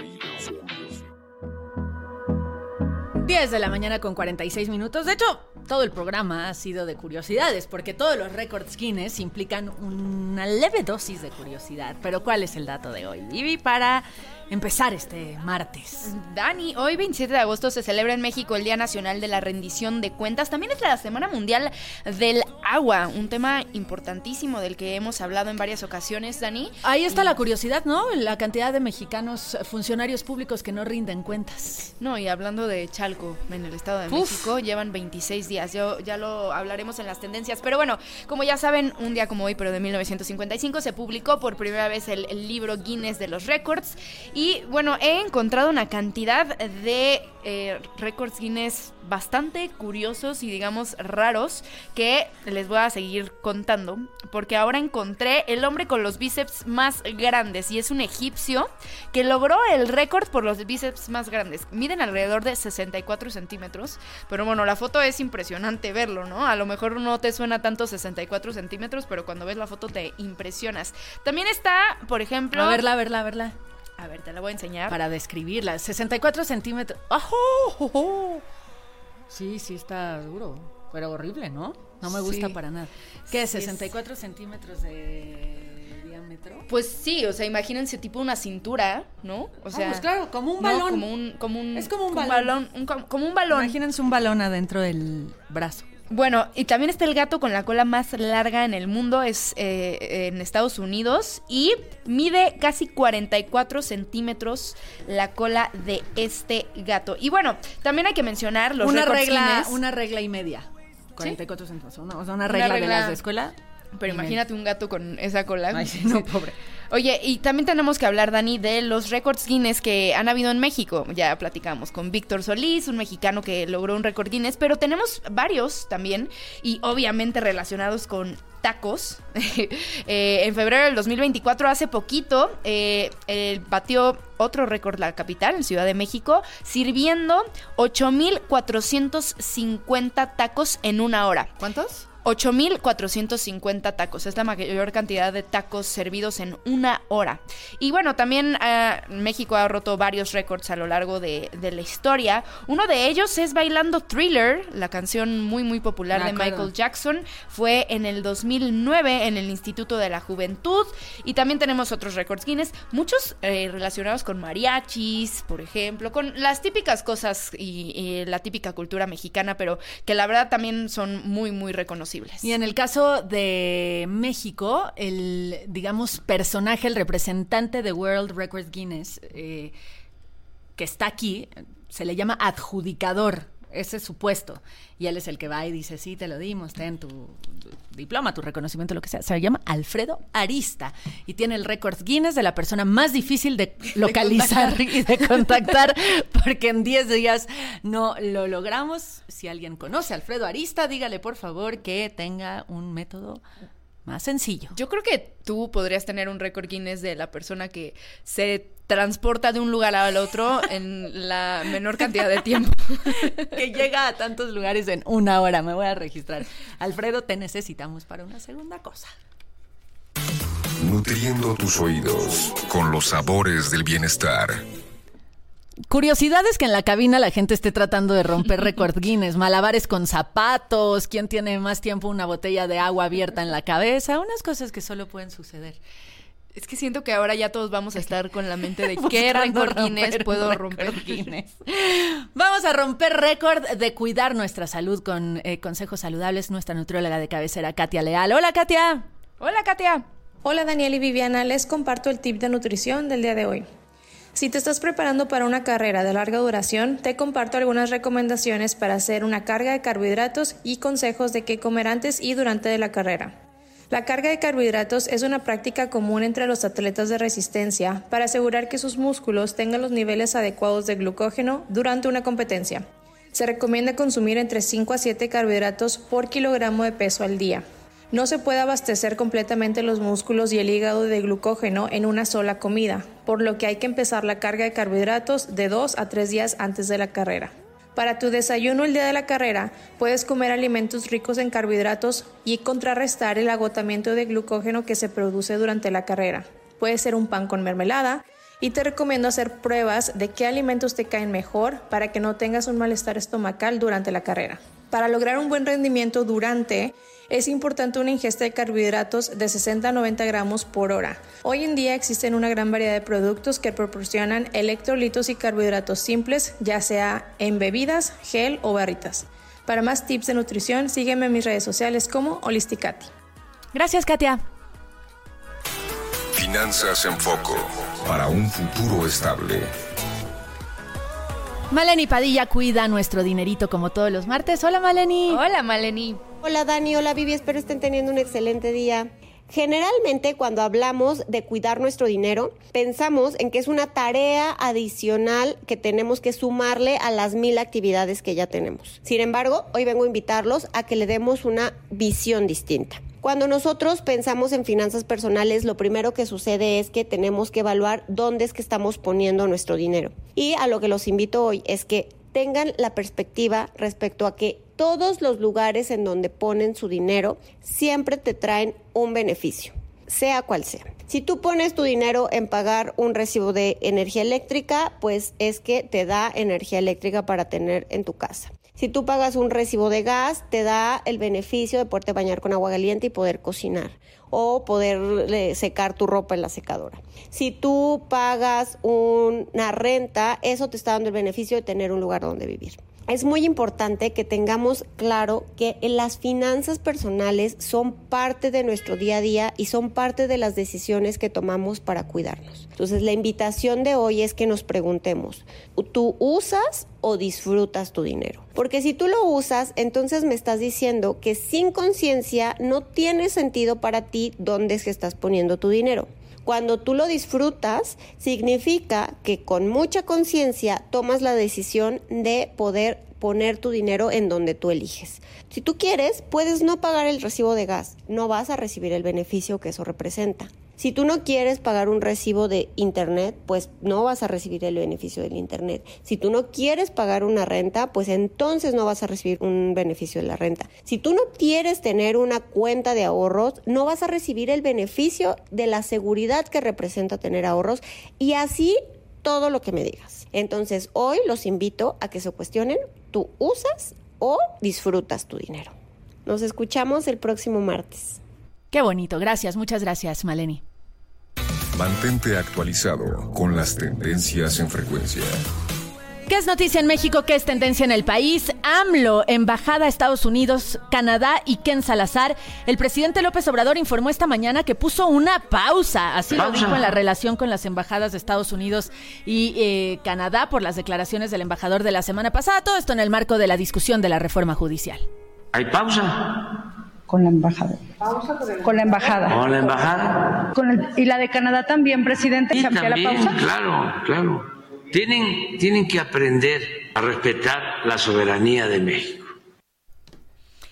diez de la mañana con cuarenta y seis minutos. De hecho, todo el programa ha sido de curiosidades, porque todos los récords Guinness implican una leve dosis de curiosidad. Pero ¿cuál es el dato de hoy, Vivi, para empezar este martes? Dani, hoy veintisiete de agosto se celebra en México el Día Nacional de la Rendición de Cuentas. También es la Semana Mundial del Agua, un tema importantísimo del que hemos hablado en varias ocasiones, Dani. Ahí está y... la curiosidad, ¿no? La cantidad de mexicanos funcionarios públicos que no rinden cuentas. No, y hablando de Chalco, en el Estado de Uf. México, llevan veintiséis días. Yo, ya lo hablaremos en las tendencias. Pero bueno, como ya saben, un día como hoy, pero de mil novecientos cincuenta y cinco, se publicó por primera vez el, el libro Guinness de los récords. Y bueno, he encontrado una cantidad de eh, récords Guinness bastante curiosos y digamos raros que les voy a seguir contando, porque ahora encontré el hombre con los bíceps más grandes y es un egipcio que logró el récord por los bíceps más grandes. Miden alrededor de sesenta y cuatro centímetros, pero bueno, la foto es impresionante verlo, ¿no? A lo mejor no te suena tanto sesenta y cuatro centímetros, pero cuando ves la foto te impresionas. También está, por ejemplo... A verla, a verla, a verla. A ver, te la voy a enseñar. Para describirla. sesenta y cuatro centímetros. ¡Ajo! ¡Oh! Sí, sí está duro, pero horrible, ¿no? No me gusta sí. para nada. ¿Qué es? Sí, ¿sesenta y cuatro es... centímetros de diámetro? Pues sí, o sea, imagínense tipo una cintura, ¿no? O sea, ah, pues claro, como un balón. No, como un, como un, es como un como balón. balón un, como un balón. Imagínense un balón adentro del brazo. Bueno, y también está el gato con la cola más larga en el mundo, es eh, en Estados Unidos, y mide casi cuarenta y cuatro centímetros la cola de este gato. Y bueno, también hay que mencionar los una récords regla, Guinness. Una regla y media, cuarenta y cuatro ¿Sí? centímetros, una, o sea, una regla, una regla de las de escuela. Pero imagínate un gato con esa cola. Ay, sí, no, pobre. Oye, y también tenemos que hablar, Dani, de los récords Guinness que han habido en México. Ya platicamos con Víctor Solís, un mexicano que logró un récord Guinness, pero tenemos varios también, y obviamente relacionados con tacos. eh, en febrero del dos mil veinticuatro, hace poquito, eh, eh, batió otro récord la capital, en Ciudad de México, sirviendo ocho mil cuatrocientos cincuenta tacos en una hora. ¿Cuántos? ocho mil cuatrocientos cincuenta tacos, es la mayor cantidad de tacos servidos en una hora. Y bueno, también uh, México ha roto varios récords a lo largo de, de la historia. Uno de ellos es Bailando Thriller, la canción muy muy popular de Michael Jackson. Fue en el dos mil nueve en el Instituto de la Juventud. Y también tenemos otros récords Guinness, muchos eh, relacionados con mariachis, por ejemplo, con las típicas cosas y, y la típica cultura mexicana, pero que la verdad también son muy muy reconocibles. Y en el caso de México, el, digamos, personaje, el representante de World Records Guinness, eh, que está aquí, se le llama adjudicador. Ese es su puesto. Y él es el que va y dice, sí, te lo dimos, ten tu, tu diploma, tu reconocimiento, lo que sea. Se llama Alfredo Arista. Y tiene el récord Guinness de la persona más difícil de localizar de y de contactar, porque en diez días no lo logramos. Si alguien conoce a Alfredo Arista, dígale, por favor, que tenga un método más sencillo. Yo creo que tú podrías tener un récord Guinness de la persona que se transporta de un lugar al otro en la menor cantidad de tiempo. Que llega a tantos lugares en una hora. Me voy a registrar. Alfredo, te necesitamos para una segunda cosa. nutriendo tus oídos con los sabores del bienestar. Curiosidades que en la cabina la gente esté tratando de romper récord Guinness, malabares con zapatos, quién tiene más tiempo una botella de agua abierta en la cabeza, unas cosas que solo pueden suceder. Es que siento que ahora ya todos vamos a estar con la mente de qué récord Guinness puedo romper. Guinness. Vamos a romper récord de cuidar nuestra salud con eh, consejos saludables. Nuestra nutrióloga de cabecera, Katia Leal. Hola, Katia. Hola, Katia. Hola, Daniel y Viviana. Les comparto el tip de nutrición del día de hoy. Si te estás preparando para una carrera de larga duración, te comparto algunas recomendaciones para hacer una carga de carbohidratos y consejos de qué comer antes y durante la carrera. La carga de carbohidratos es una práctica común entre los atletas de resistencia para asegurar que sus músculos tengan los niveles adecuados de glucógeno durante una competencia. Se recomienda consumir entre cinco a siete carbohidratos por kilogramo de peso al día. No se puede abastecer completamente los músculos y el hígado de glucógeno en una sola comida, por lo que hay que empezar la carga de carbohidratos de dos a tres días antes de la carrera. Para tu desayuno el día de la carrera, puedes comer alimentos ricos en carbohidratos y contrarrestar el agotamiento de glucógeno que se produce durante la carrera. Puede ser un pan con mermelada y te recomiendo hacer pruebas de qué alimentos te caen mejor para que no tengas un malestar estomacal durante la carrera. Para lograr un buen rendimiento durante, es importante una ingesta de carbohidratos de sesenta a noventa gramos por hora. Hoy en día existen una gran variedad de productos que proporcionan electrolitos y carbohidratos simples, ya sea en bebidas, gel o barritas. Para más tips de nutrición, sígueme en mis redes sociales como Holisticati. Gracias, Katia. Finanzas en Foco, para un futuro estable. Maleni Padilla cuida nuestro dinerito como todos los martes. Hola, Maleni. Hola, Maleni. Hola, Dani. Hola, Vivi. Espero estén teniendo un excelente día. Generalmente, cuando hablamos de cuidar nuestro dinero, pensamos en que es una tarea adicional que tenemos que sumarle a las mil actividades que ya tenemos. Sin embargo, hoy vengo a invitarlos a que le demos una visión distinta. Cuando nosotros pensamos en finanzas personales, lo primero que sucede es que tenemos que evaluar dónde es que estamos poniendo nuestro dinero. Y a lo que los invito hoy es que tengan la perspectiva respecto a que todos los lugares en donde ponen su dinero siempre te traen un beneficio, sea cual sea. Si tú pones tu dinero en pagar un recibo de energía eléctrica, pues es que te da energía eléctrica para tener en tu casa. Si tú pagas un recibo de gas, te da el beneficio de poderte bañar con agua caliente y poder cocinar o poder eh, secar tu ropa en la secadora. Si tú pagas una renta, eso te está dando el beneficio de tener un lugar donde vivir. Es muy importante que tengamos claro que las finanzas personales son parte de nuestro día a día y son parte de las decisiones que tomamos para cuidarnos. Entonces, la invitación de hoy es que nos preguntemos, ¿tú usas o disfrutas tu dinero? Porque si tú lo usas, entonces me estás diciendo que sin conciencia no tiene sentido para ti dónde es que estás poniendo tu dinero. Cuando tú lo disfrutas, significa que con mucha conciencia tomas la decisión de poder poner tu dinero en donde tú eliges. Si tú quieres, puedes no pagar el recibo de gas, no vas a recibir el beneficio que eso representa. Si tú no quieres pagar un recibo de internet, pues no vas a recibir el beneficio del internet. Si tú no quieres pagar una renta, pues entonces no vas a recibir un beneficio de la renta. Si tú no quieres tener una cuenta de ahorros, no vas a recibir el beneficio de la seguridad que representa tener ahorros y así todo lo que me digas. Entonces, hoy los invito a que se cuestionen, ¿tú usas o disfrutas tu dinero? Nos escuchamos el próximo martes. Qué bonito, gracias, muchas gracias, Maleni. Mantente actualizado con las tendencias en frecuencia. ¿Qué es noticia en México? ¿Qué es tendencia en el país? AMLO, embajada a Estados Unidos, Canadá y Ken Salazar. El presidente López Obrador informó esta mañana que puso una pausa, así pausa. Lo dijo en la relación con las embajadas de Estados Unidos y eh, Canadá por las declaraciones del embajador de la semana pasada. Todo esto en el marco de la discusión de la reforma judicial. ¿Hay pausa? Con la embajada. ¿Pausa con, el... con la embajada. ¿Con la embajada? Con el... ¿Y la de Canadá también, presidente? Y ¿Cambió también, la pausa? claro, claro. Tienen, tienen que aprender a respetar la soberanía de México.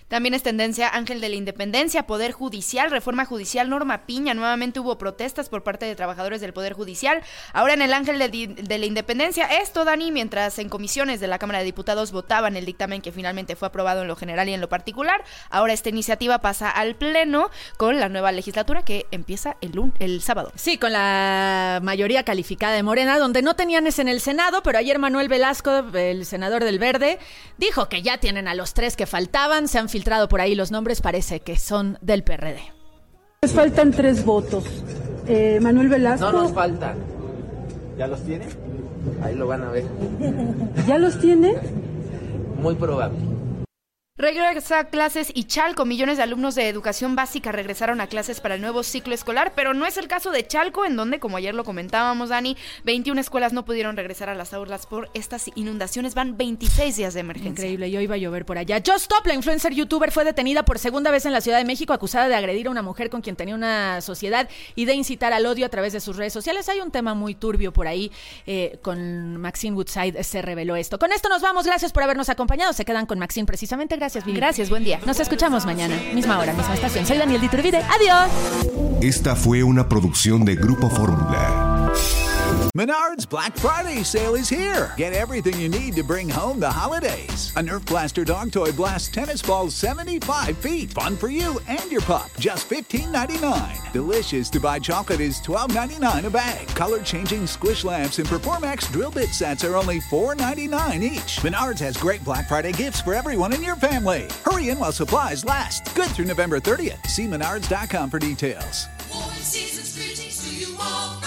También es tendencia Ángel de la Independencia, Poder Judicial, Reforma Judicial, Norma Piña. Nuevamente hubo protestas por parte de trabajadores del Poder Judicial. Ahora en el Ángel de, de la Independencia, esto, Dani, mientras en comisiones de la Cámara de Diputados votaban el dictamen que finalmente fue aprobado en lo general y en lo particular, ahora esta iniciativa pasa al Pleno con la nueva legislatura que empieza el, lun- el sábado. Sí, con la mayoría calificada de Morena, donde no tenían ese en el Senado, pero ayer Manuel Velasco, el senador del Verde, dijo que ya tienen a los tres que faltaban, se han filtrado por ahí los nombres, parece que son del P R D. Les faltan tres votos. Eh, Manuel Velasco. No nos faltan. ¿Ya los tiene? Ahí lo van a ver. ¿Ya los tiene? Muy probable. Regresa a clases y Chalco. Millones de alumnos de educación básica regresaron a clases para el nuevo ciclo escolar, pero no es el caso de Chalco, en donde, como ayer lo comentábamos, Dani, veintiuna escuelas no pudieron regresar a las aulas por estas inundaciones. Van veintiséis días de emergencia. Increíble, y hoy va a llover por allá. Just Stop, la influencer youtuber, fue detenida por segunda vez en la Ciudad de México, acusada de agredir a una mujer con quien tenía una sociedad y de incitar al odio a través de sus redes sociales. Hay un tema muy turbio por ahí. Eh, con Maxine Woodside se reveló esto. Con esto nos vamos. Gracias por habernos acompañado. Se quedan con Maxine precisamente. Gracias, Vivi. Gracias, buen día. Nos escuchamos mañana, misma hora, misma estación. Soy Daniel Diturbide. Adiós. Esta fue una producción de Grupo Fórmula. Menards Black Friday sale is here. Get everything you need to bring home the holidays. A Nerf Blaster dog toy blasts tennis balls seventy-five feet. Fun for you and your pup. Just fifteen ninety-nine. Delicious to buy chocolate is twelve ninety-nine a bag. Color-changing squish lamps and Performax drill bit sets are only four ninety-nine each. Menards has great Black Friday gifts for everyone in your family. Hurry in while supplies last. Good through November thirtieth. See menards dot com for details. Warm season's greetings to you all.